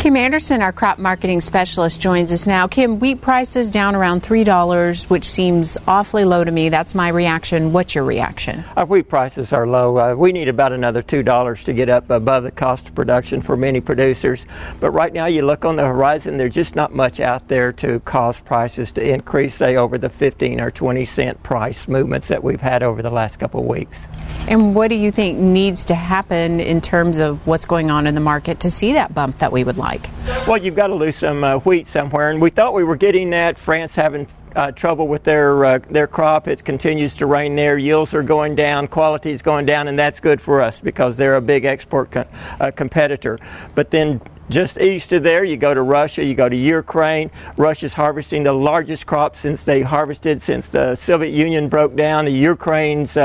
Kim Anderson, our crop marketing specialist, joins us now. Kim, wheat prices down around $3, which seems awfully low to me. That's my reaction. What's your reaction? Our wheat prices are low. We need about another $2 to get up above the cost of production for many producers. But right now, you look on the horizon, there's just not much out there to cause prices to increase, say, over the 15 or 20 cent price movements that we've had over the last couple of weeks. And what do you think needs to happen in terms of what's going on in the market to see that bump that we would like? Well, you've got to lose some wheat somewhere, and we thought we were getting that. France having trouble with their crop. It continues to rain there. Yields are going down, quality is going down, and that's good for us because they're a big export competitor. But then just east of there, you go to Russia, you go to Ukraine. Russia's harvesting the largest crop since they harvested since the Soviet Union broke down. The Ukraine's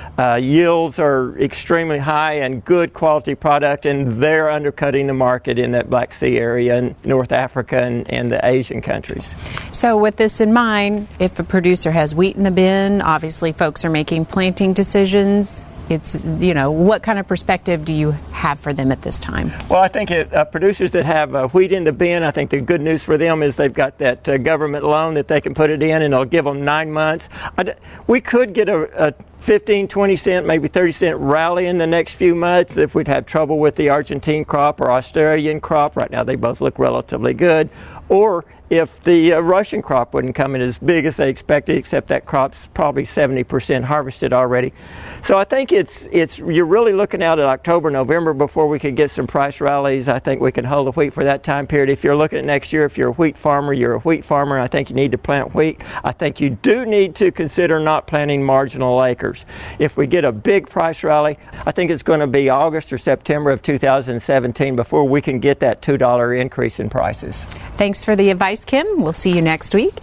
yields are extremely high and good quality product, and they're undercutting the market in that Black Sea area and North Africa and the Asian countries. So with this in mind, if a producer has wheat in the bin, obviously folks are making planting decisions. It's, what kind of perspective do you have for them at this time? Well, I think producers that have wheat in the bin, I think the good news for them is they've got that government loan that they can put it in, and it'll give them 9 months. We could get a 15, 20 cent, maybe 30 cent rally in the next few months if we'd have trouble with the Argentine crop or Australian crop. Right now they both look relatively good. Or if the Russian crop wouldn't come in as big as they expected, except that crop's probably 70% harvested already. So I think you're really looking out at October, November before we could get some price rallies. I think we can hold the wheat for that time period. If you're looking at next year, if you're a wheat farmer, you're a wheat farmer. I think you need to plant wheat. I think you do need to consider not planting marginal acres. If we get a big price rally, I think it's going to be August or September of 2017 before we can get that $2 increase in prices. Thanks for the advice, Kim. We'll see you next week.